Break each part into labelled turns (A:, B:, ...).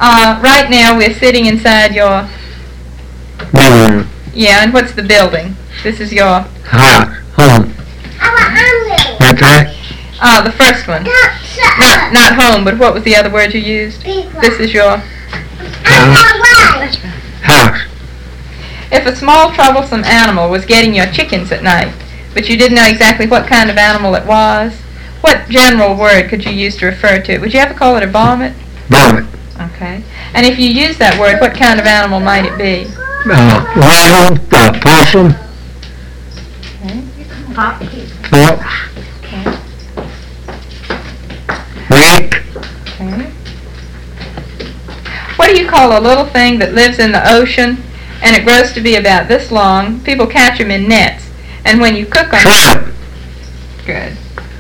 A: Right now we're sitting inside your...
B: Bedroom.
A: Yeah, and what's the building? This is your...
B: House. Home. That's right.
A: The first one. Not home, but what was the other word you used? This is your...
B: House. House.
A: If a small troublesome animal was getting your chickens at night, but you didn't know exactly what kind of animal it was, what general word could you use to refer to it? Would you ever call it a varmint?
B: Vomit.
A: Okay. And if you use that word, what kind of animal might it be?
B: Raven. Possum.
A: Okay.
B: Fox.
A: Okay.
B: Rick.
A: Okay. What do you call a little thing that lives in the ocean and it grows to be about this long? People catch them in nets, and when you cook them...
B: Shrimp.
A: Good.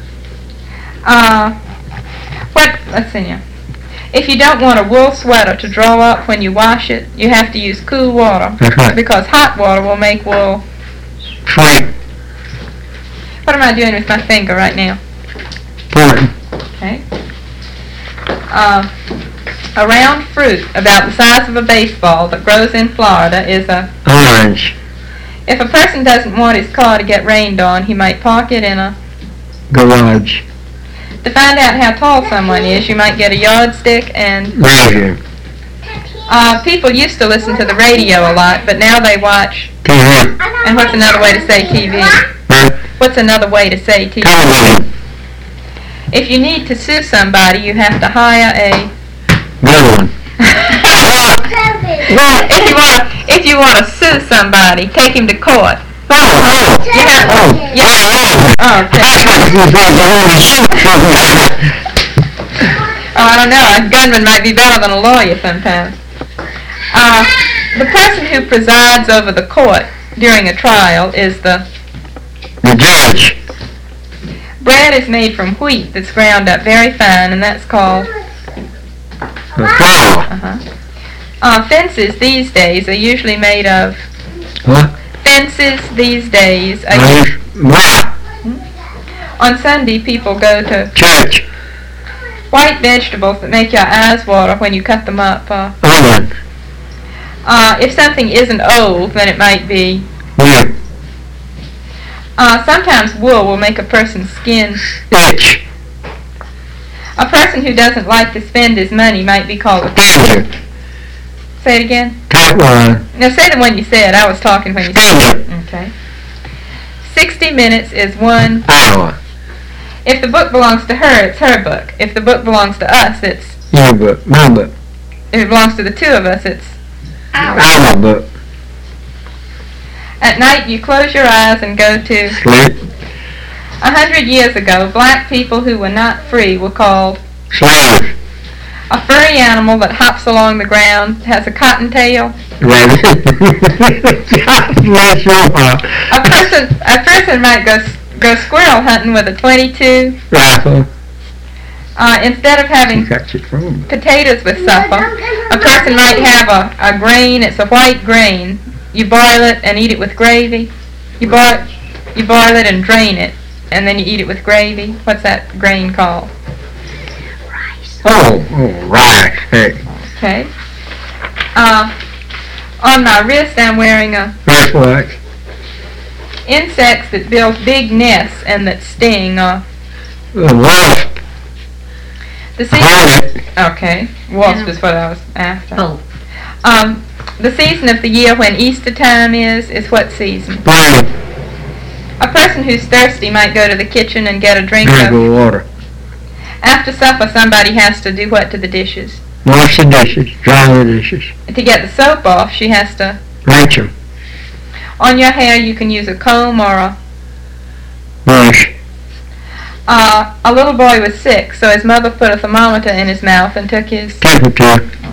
A: Let's see now. If you don't want a wool sweater to draw up when you wash it, you have to use cool water.
B: That's right.
A: Because hot water will make wool...
B: Shrink.
A: What am I doing with my finger right now?
B: Pointing.
A: Okay. A round fruit about the size of a baseball that grows in Florida is a...
B: Orange.
A: If a person doesn't want his car to get rained on, he might park it in a...
B: Garage.
A: To find out how tall someone is, you might get a yardstick and...
B: Measure.
A: People used to listen to the radio a lot, but now they watch...
B: TV.
A: And what's another way to say TV?
B: Huh?
A: What's another way to say TV?
B: Television.
A: If you need to sue somebody, you have to hire a...
B: Good one.
A: Well, if you want to sue somebody, take him to court.
B: Oh.
A: You have, I don't know. A gunman might be better than a lawyer sometimes. The person who presides over the court during a trial is the...
B: The judge.
A: Bread is made from wheat that's ground up very fine, and that's called...
B: The flour.
A: Fences these days are usually made of...
B: What?
A: Fences these days are... On Sunday, people go to...
B: Church.
A: White vegetables that make your eyes water when you cut them up.
B: Onion.
A: If something isn't old, then it might be...
B: New.
A: Sometimes wool will make a person's skin...
B: Itch.
A: A person who doesn't like to spend his money might be called a...
B: Danger.
A: Say it again.
B: Tightwad.
A: Now say the one you said. I was talking when you said it.
B: Danger.
A: Okay. 60 minutes is 1
B: Hour.
A: If the book belongs to her, it's her book. If the book belongs to us, it's...
B: Your book. My book.
A: If it belongs to the two of us, it's...
B: Our book.
A: At night, you close your eyes and go to...
B: Sleep.
A: 100 years ago, black people who were not free were called...
B: Slaves.
A: A furry animal that hops along the ground has a cottontail.
B: Rabbit.
A: A person might go squirrel hunting with a .22.
B: Rifle.
A: Instead of having potatoes with supper, a person might have a grain. It's a white grain. You boil it and eat it with gravy. You boil it and drain it, and then you eat it with gravy. What's that grain called?
B: Oh, rice. Hey.
A: Okay. On my wrist, I'm wearing a...
B: That's what?
A: Insects that build big nests and that sting.
B: Wasp.
A: The season... Okay. Wasp is what I was after.
C: Oh.
A: The season of the year when Easter time is what season?
B: Spring.
A: A person who's thirsty might go to the kitchen and get a drink
B: Drink
A: of...
B: of water.
A: After supper, somebody has to do what to the dishes?
B: Wash the dishes. Dry the dishes.
A: To get the soap off, she has to...
B: Rinse them.
A: On your hair, you can use a comb or a...
B: Brush.
A: A little boy was sick, so his mother put a thermometer in his mouth and took his...
B: Temperature.